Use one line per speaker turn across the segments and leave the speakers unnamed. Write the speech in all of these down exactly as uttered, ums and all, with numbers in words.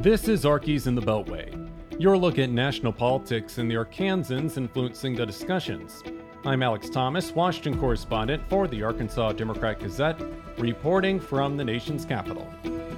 This is Archies in the Beltway, your look at national politics and the Arkansans influencing the discussions. I'm Alex Thomas, Washington correspondent for the Arkansas Democrat-Gazette, reporting from the nation's capital.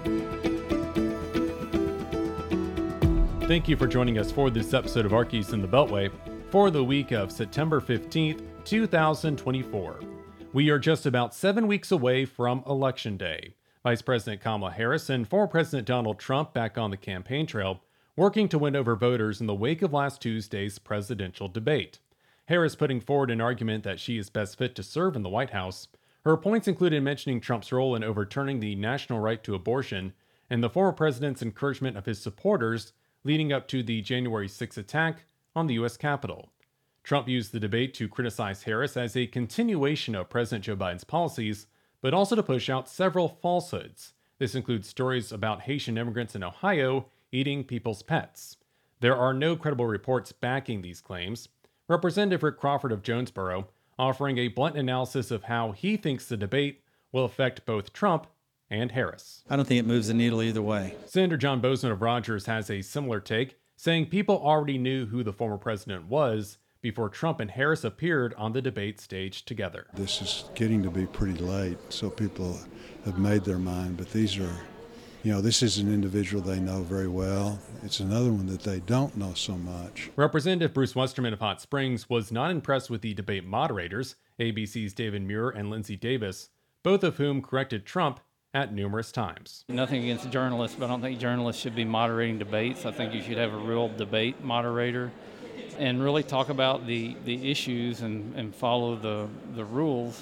Thank you for joining us for this episode of Archies in the Beltway for the week of September fifteenth, two thousand twenty-four. We are just about seven weeks away from Election Day. Vice President Kamala Harris and former President Donald Trump back on the campaign trail, working to win over voters in the wake of last Tuesday's presidential debate. Harris putting forward an argument that she is best fit to serve in the White House. Her points included mentioning Trump's role in overturning the national right to abortion and the former president's encouragement of his supporters leading up to the January sixth attack on the U S Capitol. Trump used the debate to criticize Harris as a continuation of President Joe Biden's policies, but also to push out several falsehoods. This includes stories about Haitian immigrants in Ohio eating people's pets. There are no credible reports backing these claims. Representative Rick Crawford of Jonesboro offering a blunt analysis of how he thinks the debate will affect both Trump and Harris.
I don't think it moves the needle either way.
Senator John Bozeman of Rogers has a similar take, saying people already knew who the former president was before Trump and Harris appeared on the debate stage together.
This is getting to be pretty late, so people have made their mind, but these are, you know, this is an individual they know very well. It's another one that they don't know so much.
Representative Bruce Westerman of Hot Springs was not impressed with the debate moderators, A B C's David Muir and Lindsey Davis, both of whom corrected Trump at numerous times.
Nothing against journalists, but I don't think journalists should be moderating debates. I think you should have a real debate moderator and really talk about the, the issues and, and follow the, the rules.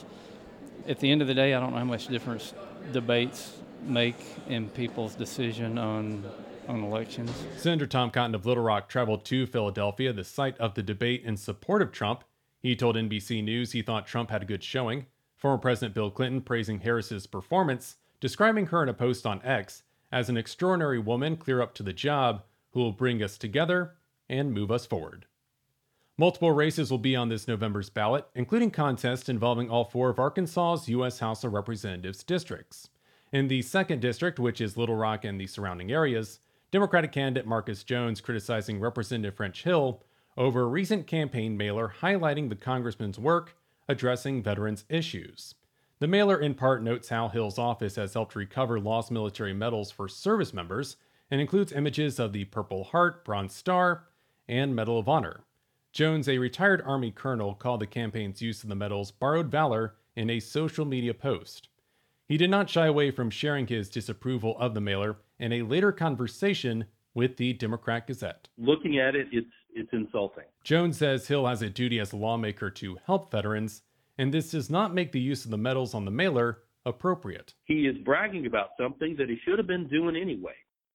At the end of the day, I don't know how much difference debates make in people's decision on, on elections.
Senator Tom Cotton of Little Rock traveled to Philadelphia, the site of the debate in support of Trump. He told N B C News he thought Trump had a good showing. Former President Bill Clinton praising Harris's performance, describing her in a post on X as an extraordinary woman clear up to the job who will bring us together and move us forward. Multiple races will be on this November's ballot, including contests involving all four of Arkansas's U S House of Representatives districts. In the second district, which is Little Rock and the surrounding areas, Democratic candidate Marcus Jones criticizing Representative French Hill over a recent campaign mailer highlighting the congressman's work addressing veterans' issues. The mailer in part notes how Hill's office has helped recover lost military medals for service members and includes images of the Purple Heart, Bronze Star, and Medal of Honor. Jones, a retired Army colonel, called the campaign's use of the medals borrowed valor in a social media post. He did not shy away from sharing his disapproval of the mailer in a later conversation with the Democrat-Gazette.
Looking at it, it's it's insulting.
Jones says Hill has a duty as a lawmaker to help veterans, and this does not make the use of the medals on the mailer appropriate.
He is bragging about something that he should have been doing anyway.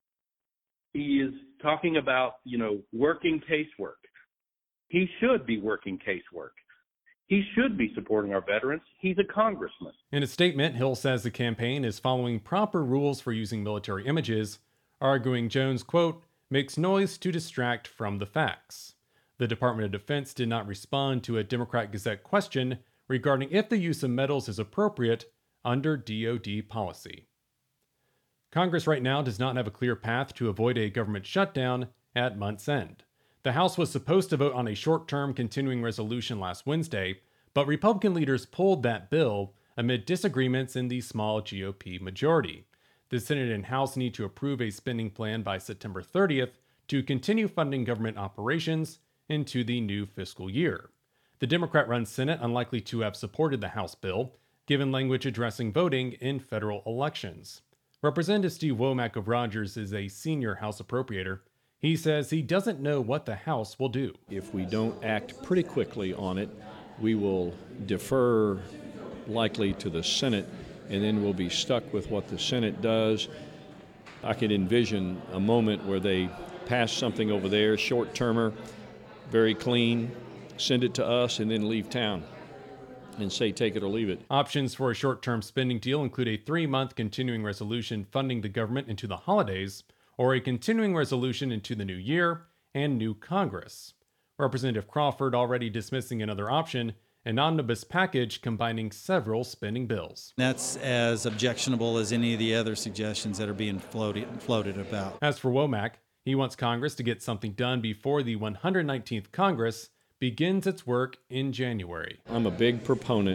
He is talking about, you know, working casework. He should be working casework. He should be supporting our veterans. He's a congressman.
In a statement, Hill says the campaign is following proper rules for using military images, arguing Jones, quote, makes noise to distract from the facts. The Department of Defense did not respond to a Democrat-Gazette question regarding if the use of medals is appropriate under D O D policy. Congress right now does not have a clear path to avoid a government shutdown at month's end. The House was supposed to vote on a short-term continuing resolution last Wednesday, but Republican leaders pulled that bill amid disagreements in the small G O P majority. The Senate and House need to approve a spending plan by September thirtieth to continue funding government operations into the new fiscal year. The Democrat-run Senate unlikely to have supported the House bill, given language addressing voting in federal elections. Representative Steve Womack of Rogers is a senior House appropriator. He says he doesn't know what the House will do.
If we don't act pretty quickly on it, we will defer likely to the Senate, and then we'll be stuck with what the Senate does. I could envision a moment where they pass something over there, short-termer, very clean, send it to us, and then leave town and say take it or leave it.
Options for a short-term spending deal include a three-month continuing resolution funding the government into the holidays, or a continuing resolution into the new year and new Congress. Representative Crawford already dismissing another option an omnibus package combining several spending bills.
That's as objectionable as any of the other suggestions that are being floated, floated about.
As for Womack, he wants Congress to get something done before the one hundred nineteenth Congress begins its work in January.
I'm a big proponent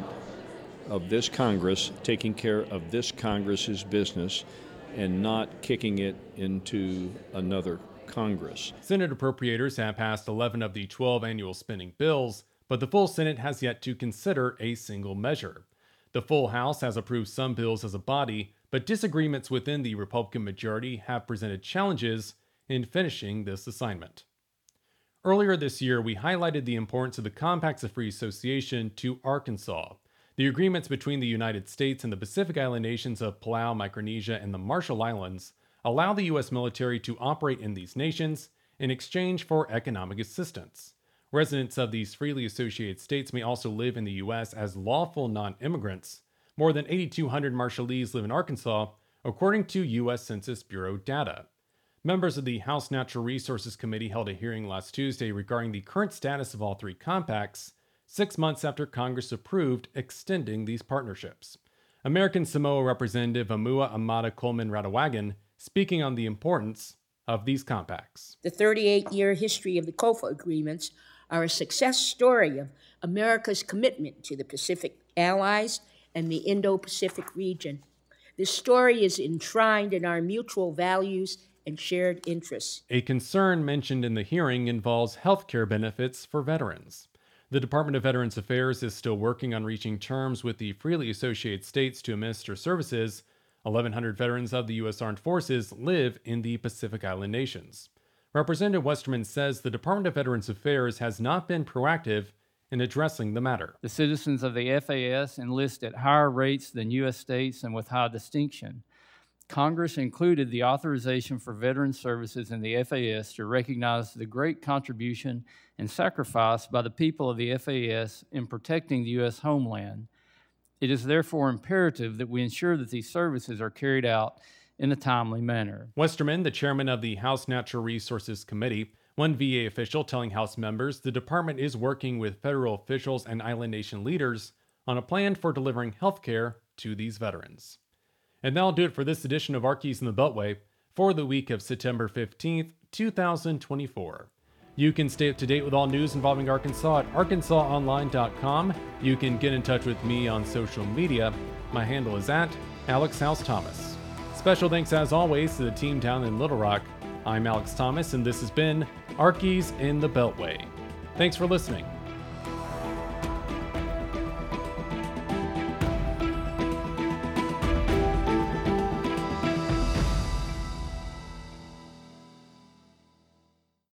of this Congress taking care of this Congress's business and not kicking it into another Congress.
Senate appropriators have passed eleven of the twelve annual spending bills, but the full Senate has yet to consider a single measure. The full House has approved some bills as a body, but disagreements within the Republican majority have presented challenges in finishing this assignment. Earlier this year, we highlighted the importance of the Compacts of Free Association to Arkansas. The agreements between the United States and the Pacific Island nations of Palau, Micronesia, and the Marshall Islands allow the U S military to operate in these nations in exchange for economic assistance. Residents of these freely associated states may also live in the U S as lawful non-immigrants. More than eight thousand two hundred Marshallese live in Arkansas, according to U S Census Bureau data. Members of the House Natural Resources Committee held a hearing last Tuesday regarding the current status of all three compacts, six months after Congress approved extending these partnerships. American Samoa Representative Amua Amata Coleman Radawagan speaking on the importance of these compacts.
The thirty-eight year history of the COFA agreements are a success story of America's commitment to the Pacific allies and the Indo-Pacific region. This story is enshrined in our mutual values and shared interests.
A concern mentioned in the hearing involves health care benefits for veterans. The Department of Veterans Affairs is still working on reaching terms with the freely associated states to administer services. eleven hundred veterans of the U S Armed Forces live in the Pacific Island nations. Representative Westerman says the Department of Veterans Affairs has not been proactive in addressing the matter.
The citizens of the F A S enlist at higher rates than U S states and with high distinction. Congress included the authorization for veteran services in the F A S to recognize the great contribution and sacrifice by the people of the F A S in protecting the U S homeland. It is therefore imperative that we ensure that these services are carried out in a timely manner.
Westerman, the chairman of the House Natural Resources Committee, one V A official telling House members the department is working with federal officials and island nation leaders on a plan for delivering health care to these veterans. And that'll do it for this edition of Archies in the Beltway for the week of September fifteenth, two thousand twenty-four. You can stay up to date with all news involving Arkansas at arkansas online dot com. You can get in touch with me on social media. My handle is at Alex House Thomas. Special thanks as always to the team down in Little Rock. I'm Alex Thomas, and this has been Archies in the Beltway. Thanks for listening.